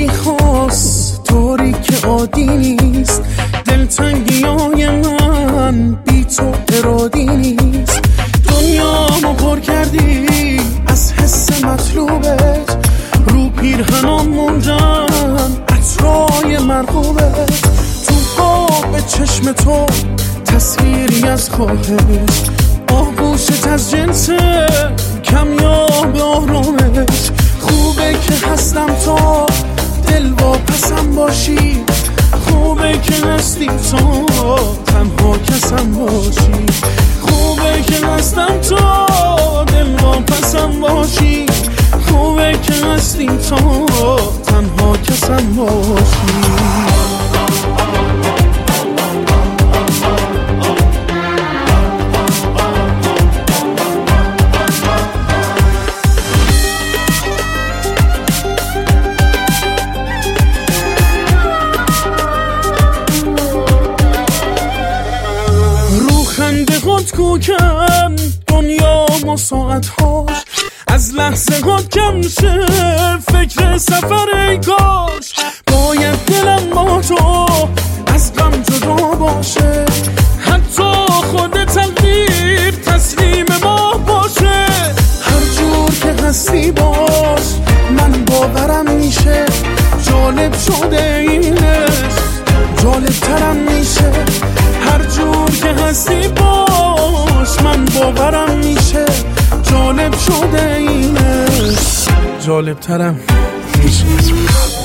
بی خواست تاریک عادی نیست، دلتنگیای من بی تو ارادی نیست. دنیامو پر کردی از حس مطلوبت، رو پیرهنام موندن عطرای مرغوبت. تو خواب چشم تو تصویری از خواهش، آغوشت از جنس کمیاب آرامش. خوبه که هستم تا دل واپسم باشی، خوبه که هستی تا تنها کسم باشی. خوبه که هستم تا دل واپسم باشی، خوبه که هستی تا تنها کسم باشی. کم دنیا ما ساعتهاش، از لحظه ها کم شه فکر سفر ای کاش. باید دلم با تو از غم جدا باشه، حتی خود تقدیر تسلیم ما باشه. هر جور که هستی باش من باورم میشه، جالب شده اینش جالب ترم میشه. هر جور که هستی باش من باورم میشه، جالب شده اینش جالب ترم میشه.